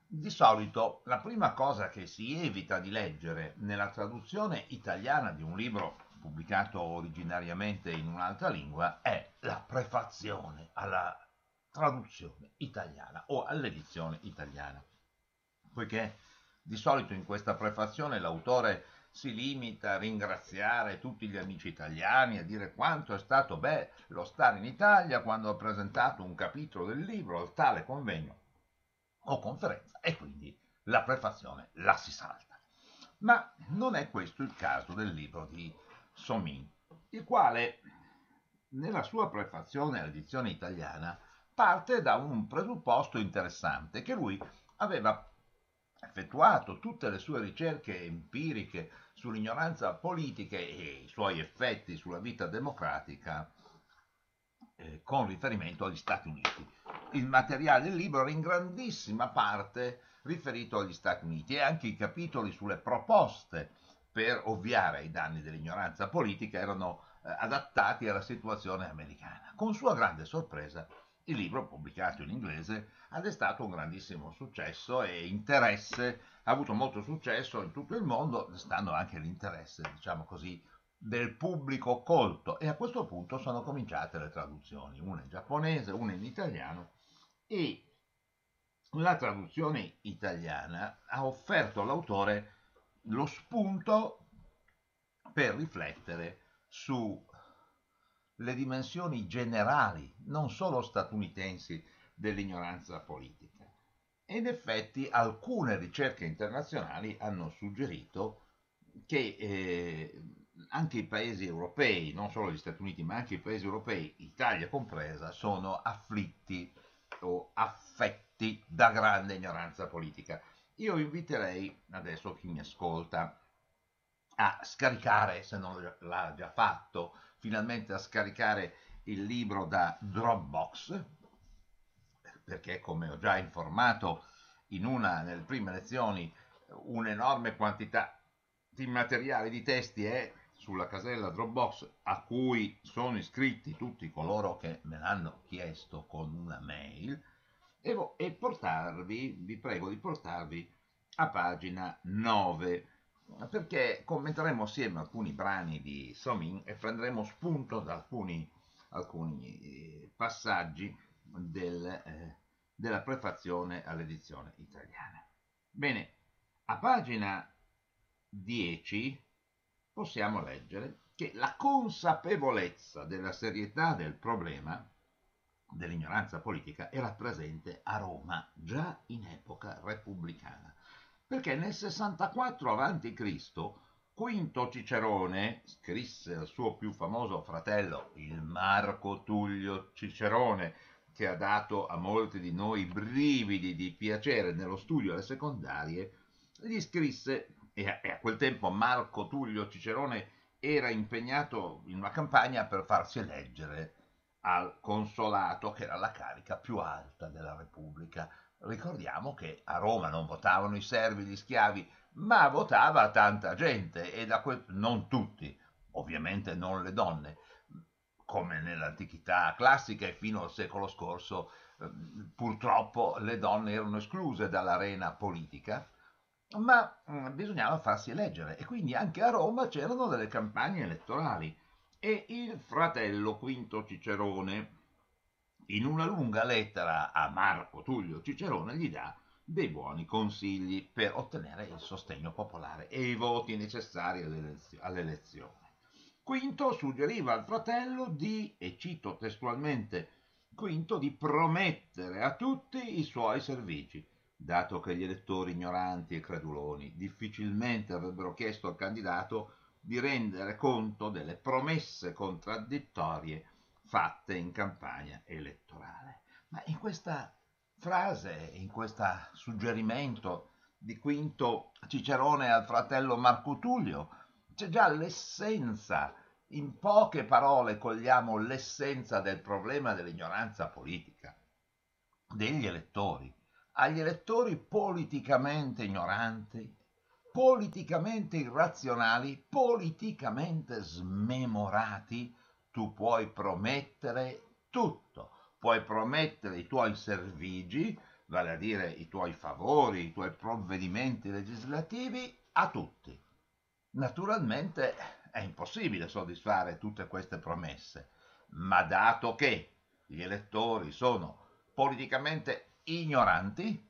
Di solito la prima cosa che si evita di leggere nella traduzione italiana di un libro pubblicato originariamente in un'altra lingua è la prefazione alla traduzione italiana o all'edizione italiana, poiché di solito in questa prefazione l'autore si limita a ringraziare tutti gli amici italiani, a dire quanto è stato bello stare in Italia quando ha presentato un capitolo del libro al tale convegno o conferenza, e quindi la prefazione la si salta. Ma non è questo il caso del libro di Somin, il quale nella sua prefazione all'edizione italiana parte da un presupposto interessante, che lui aveva effettuato tutte le sue ricerche empiriche sull'ignoranza politica e i suoi effetti sulla vita democratica con riferimento agli Stati Uniti. Il materiale del libro era in grandissima parte riferito agli Stati Uniti, e anche i capitoli sulle proposte per ovviare ai danni dell'ignoranza politica erano adattati alla situazione americana. Con sua grande sorpresa, il libro, pubblicato in inglese, ha destato un grandissimo successo e interesse, ha avuto molto successo in tutto il mondo, destando anche l'interesse, diciamo così, del pubblico colto. E a questo punto sono cominciate le traduzioni, una in giapponese, una in italiano, e la traduzione italiana ha offerto all'autore lo spunto per riflettere sulle dimensioni generali, non solo statunitensi, dell'ignoranza politica. E in effetti alcune ricerche internazionali hanno suggerito che anche i paesi europei, non solo gli Stati Uniti, ma anche i paesi europei, Italia compresa, sono afflitti o affetti da grande ignoranza politica. Io inviterei adesso chi mi ascolta a scaricare, se non l'ha già fatto, finalmente a scaricare il libro da Dropbox, perché come ho già informato in una nelle prime lezioni, un'enorme quantità di materiali, di testi è sulla casella Dropbox, a cui sono iscritti tutti coloro che me l'hanno chiesto con una mail, e portarvi, vi prego di portarvi a pagina 9, perché commenteremo assieme alcuni brani di Somin e prenderemo spunto da alcuni passaggi della prefazione all'edizione italiana. Bene, a pagina 10 possiamo leggere che la consapevolezza della serietà del problema dell'ignoranza politica era presente a Roma già in epoca repubblicana, perché nel 64 a.C. Quinto Cicerone scrisse al suo più famoso fratello, il Marco Tullio Cicerone, che ha dato a molti di noi brividi di piacere nello studio alle secondarie, gli scrisse, e a quel tempo Marco Tullio Cicerone era impegnato in una campagna per farsi eleggere al consolato, che era la carica più alta della Repubblica. Ricordiamo che a Roma non votavano i servi, gli schiavi, ma votava tanta gente, e non tutti, ovviamente non le donne, come nell'antichità classica e fino al secolo scorso, purtroppo le donne erano escluse dall'arena politica, ma bisognava farsi eleggere, e quindi anche a Roma c'erano delle campagne elettorali, e il fratello Quinto Cicerone, in una lunga lettera a Marco Tullio Cicerone, gli dà dei buoni consigli per ottenere il sostegno popolare e i voti necessari all'elezione. Quinto suggeriva al fratello di, e cito testualmente, Quinto di promettere a tutti i suoi servigi, dato che gli elettori ignoranti e creduloni difficilmente avrebbero chiesto al candidato di rendere conto delle promesse contraddittorie fatte in campagna elettorale. Ma in questa frase, in questo suggerimento di Quinto Cicerone al fratello Marco Tullio, c'è già l'essenza. In poche parole cogliamo l'essenza del problema dell'ignoranza politica degli elettori. Agli elettori politicamente ignoranti, politicamente irrazionali, politicamente smemorati, tu puoi promettere tutto. Puoi promettere i tuoi servigi, vale a dire i tuoi favori, i tuoi provvedimenti legislativi, a tutti. Naturalmente è impossibile soddisfare tutte queste promesse, ma dato che gli elettori sono politicamente ignoranti,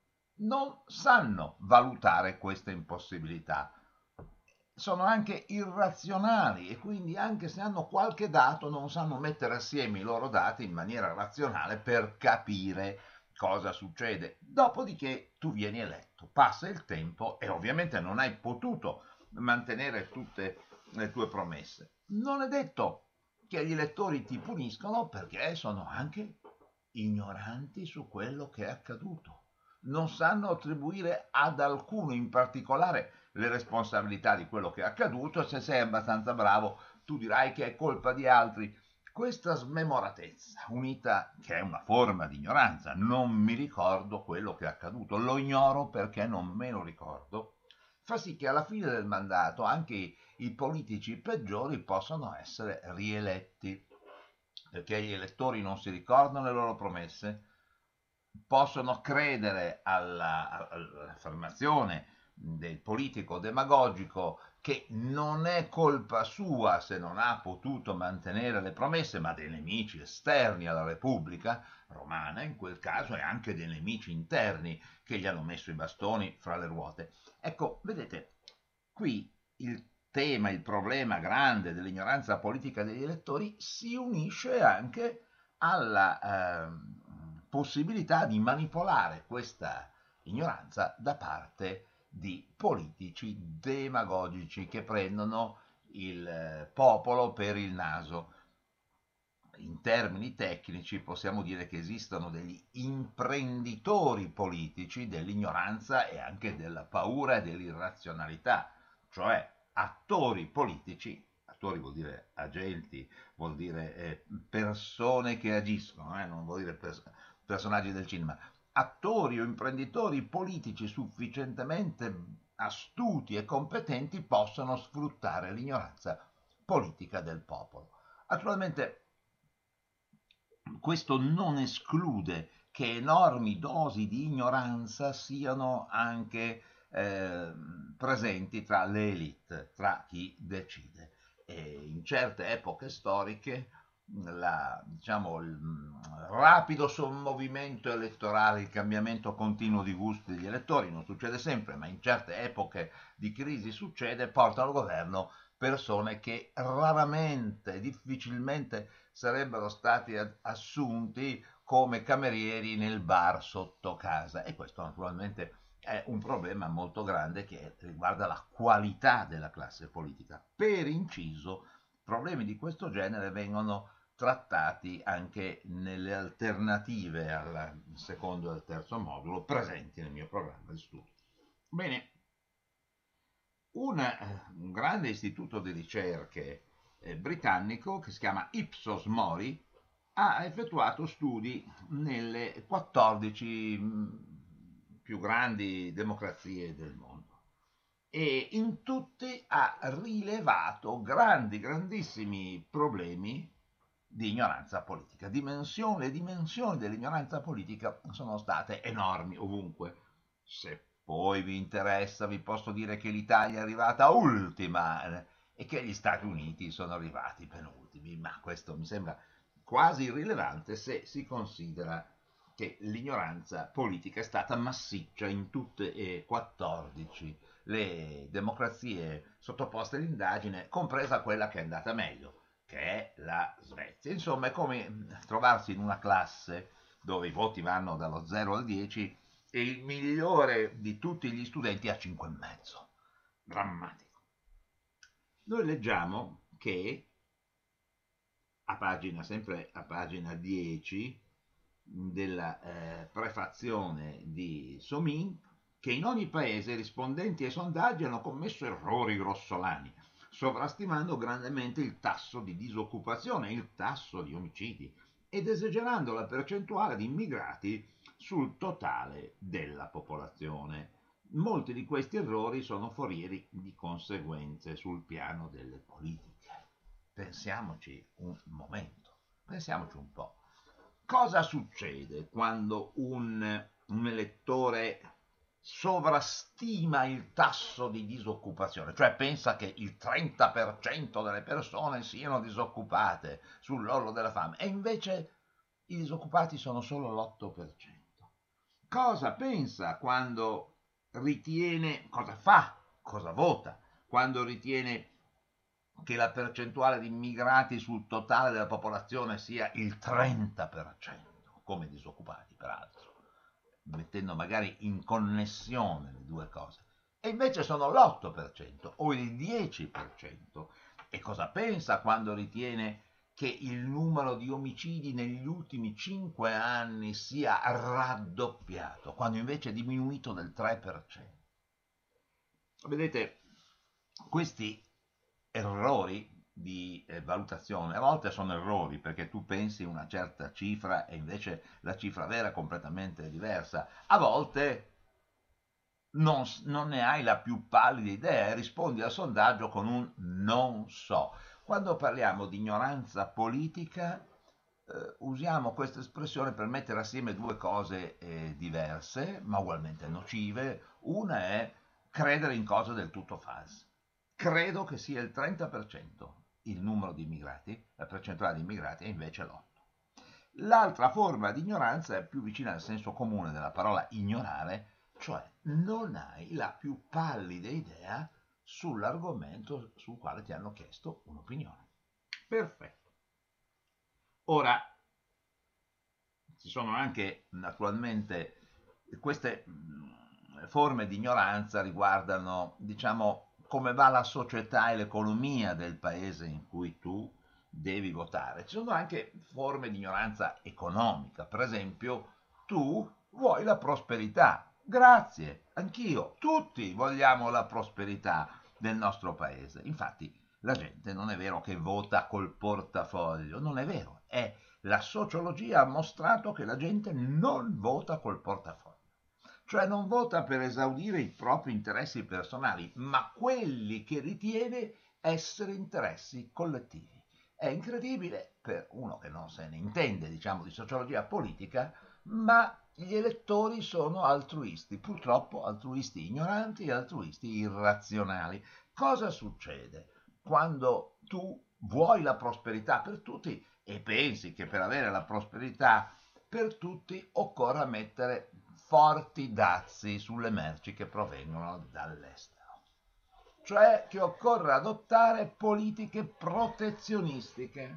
non sanno valutare questa impossibilità. Sono anche irrazionali e quindi anche se hanno qualche dato non sanno mettere assieme i loro dati in maniera razionale per capire cosa succede. Dopodiché tu vieni eletto, passa il tempo e ovviamente non hai potuto mantenere tutte le tue promesse. Non è detto che gli elettori ti puniscono perché sono anche ignoranti su quello che è accaduto. Non sanno attribuire ad alcuno in particolare le responsabilità di quello che è accaduto. Se sei abbastanza bravo, tu dirai che è colpa di altri. Questa smemoratezza, unita che è una forma di ignoranza, non mi ricordo quello che è accaduto, lo ignoro perché non me lo ricordo, fa sì che alla fine del mandato anche i politici peggiori possano essere rieletti, perché gli elettori non si ricordano le loro promesse, possono credere all'affermazione del politico demagogico che non è colpa sua se non ha potuto mantenere le promesse, ma dei nemici esterni alla Repubblica romana, in quel caso, e anche dei nemici interni che gli hanno messo i bastoni fra le ruote. Ecco, vedete, qui il tema, il problema grande dell'ignoranza politica degli elettori si unisce anche alla possibilità di manipolare questa ignoranza da parte di politici demagogici che prendono il popolo per il naso. In termini tecnici possiamo dire che esistono degli imprenditori politici dell'ignoranza e anche della paura e dell'irrazionalità, cioè attori politici, attori vuol dire agenti, vuol dire persone che agiscono, non vuol dire personaggi del cinema, attori o imprenditori politici sufficientemente astuti e competenti possono sfruttare l'ignoranza politica del popolo. Naturalmente questo non esclude che enormi dosi di ignoranza siano anche presenti tra le elite, tra chi decide. E in certe epoche storiche il rapido sommovimento elettorale, il cambiamento continuo di gusti degli elettori, non succede sempre, ma in certe epoche di crisi succede, portano al governo persone che raramente, difficilmente sarebbero stati assunti come camerieri nel bar sotto casa, e questo naturalmente è un problema molto grande che riguarda la qualità della classe politica. Per inciso, problemi di questo genere vengono trattati anche nelle alternative al secondo e al terzo modulo presenti nel mio programma di studio. Bene, un grande istituto di ricerche britannico che si chiama Ipsos Mori ha effettuato studi nelle 14 più grandi democrazie del mondo e in tutti ha rilevato grandissimi problemi di ignoranza politica. Le dimensioni dell'ignoranza politica sono state enormi ovunque. Se poi vi interessa, vi posso dire che l'Italia è arrivata ultima e che gli Stati Uniti sono arrivati penultimi, ma questo mi sembra quasi irrilevante se si considera che l'ignoranza politica è stata massiccia in tutte e 14 le democrazie sottoposte all'indagine, compresa quella che è andata meglio, che è la Svezia. Insomma, è come trovarsi in una classe dove i voti vanno dallo 0 al 10 e il migliore di tutti gli studenti ha 5,5. Drammatico. Noi leggiamo che sempre a pagina 10 della prefazione di Somin, che in ogni paese i rispondenti ai sondaggi hanno commesso errori grossolani, sovrastimando grandemente il tasso di disoccupazione, il tasso di omicidi ed esagerando la percentuale di immigrati sul totale della popolazione. Molti di questi errori sono forieri di conseguenze sul piano delle politiche. Pensiamoci un momento, pensiamoci un po'. Cosa succede quando un sovrastima il tasso di disoccupazione, cioè pensa che il 30% delle persone siano disoccupate sull'orlo della fame e invece i disoccupati sono solo l'8%. Cosa pensa quando ritiene, cosa fa, cosa vota quando ritiene che la percentuale di immigrati sul totale della popolazione sia il 30%, come disoccupati peraltro, mettendo magari in connessione le due cose, e invece sono l'8% o il 10%. E cosa pensa quando ritiene che il numero di omicidi negli ultimi 5 anni sia raddoppiato, quando invece è diminuito del 3%? Vedete, questi errori di valutazione a volte sono errori perché tu pensi una certa cifra e invece la cifra vera è completamente diversa. A volte non ne hai la più pallida idea e rispondi al sondaggio con un non so. Quando parliamo di ignoranza politica, usiamo questa espressione per mettere assieme due cose diverse, ma ugualmente nocive. Una è credere in cose del tutto false. Credo che sia il 30% il numero di immigrati, la percentuale di immigrati, e invece l'8%. L'altra forma di ignoranza è più vicina al senso comune della parola ignorare, cioè non hai la più pallida idea sull'argomento sul quale ti hanno chiesto un'opinione. Perfetto. Ora, ci sono anche naturalmente queste forme di ignoranza riguardano, diciamo, come va la società e l'economia del paese in cui tu devi votare. Ci sono anche forme di ignoranza economica, per esempio, tu vuoi la prosperità. Grazie, anch'io, tutti vogliamo la prosperità del nostro paese. Infatti, la gente non è vero che vota col portafoglio, non è vero, è la sociologia ha mostrato che la gente non vota col portafoglio, cioè non vota per esaudire i propri interessi personali, ma quelli che ritiene essere interessi collettivi. È incredibile per uno che non se ne intende, diciamo, di sociologia politica, ma gli elettori sono altruisti, purtroppo altruisti ignoranti e altruisti irrazionali. Cosa succede quando tu vuoi la prosperità per tutti e pensi che per avere la prosperità per tutti occorra mettere forti dazi sulle merci che provengono dall'estero? Cioè che occorre adottare politiche protezionistiche.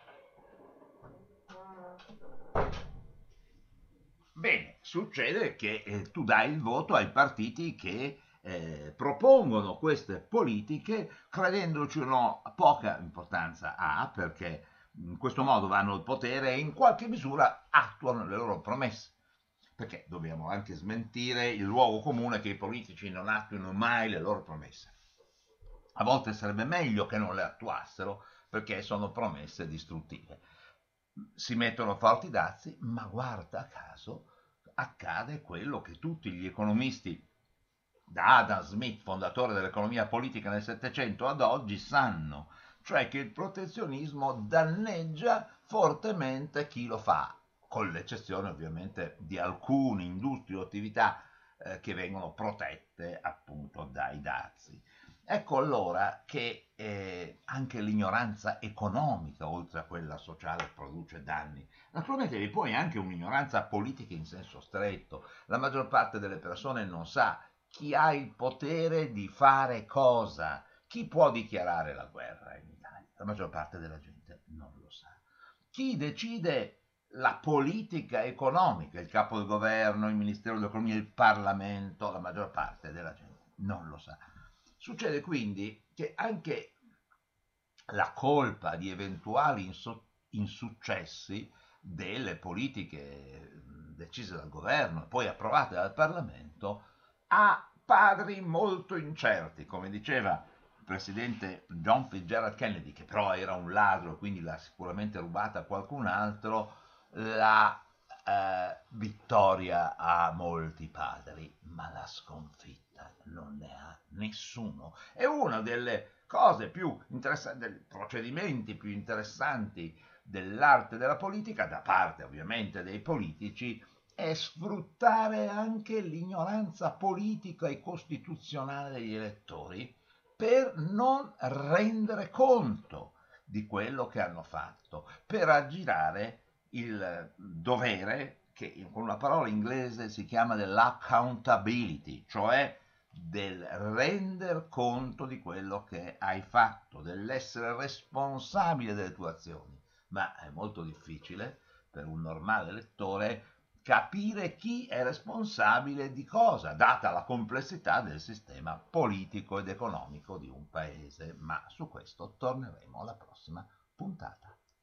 Bene, succede che tu dai il voto ai partiti che propongono queste politiche, credendoci o no, poca importanza ha, perché in questo modo vanno al potere e in qualche misura attuano le loro promesse. Perché dobbiamo anche smentire il luogo comune che i politici non attuino mai le loro promesse. A volte sarebbe meglio che non le attuassero perché sono promesse distruttive. Si mettono forti dazi, ma guarda caso accade quello che tutti gli economisti, da Adam Smith, fondatore dell'economia politica nel Settecento, ad oggi sanno, cioè che il protezionismo danneggia fortemente chi lo fa, con l'eccezione ovviamente di alcune industrie o attività che vengono protette appunto dai dazi. Ecco allora che anche l'ignoranza economica, oltre a quella sociale, produce danni. Naturalmente vi poi anche un'ignoranza politica in senso stretto. La maggior parte delle persone non sa chi ha il potere di fare cosa, chi può dichiarare la guerra in Italia. La maggior parte della gente non lo sa. Chi decide la politica economica, il capo del governo, il Ministero dell'Economia, il Parlamento, la maggior parte della gente non lo sa. Succede quindi che anche la colpa di eventuali insuccessi delle politiche decise dal governo e poi approvate dal Parlamento ha padri molto incerti, come diceva il presidente John Fitzgerald Kennedy, che però era un ladro e quindi l'ha sicuramente rubata a qualcun altro, la vittoria ha molti padri, ma la sconfitta non ne ha nessuno. È una delle cose più interessanti, dei procedimenti più interessanti dell'arte della politica, da parte ovviamente dei politici, è sfruttare anche l'ignoranza politica e costituzionale degli elettori per non rendere conto di quello che hanno fatto, per aggirare il dovere che con una parola inglese si chiama dell'accountability, cioè del render conto di quello che hai fatto, dell'essere responsabile delle tue azioni. Ma è molto difficile per un normale lettore capire chi è responsabile di cosa, data la complessità del sistema politico ed economico di un paese. Ma su questo torneremo alla prossima puntata.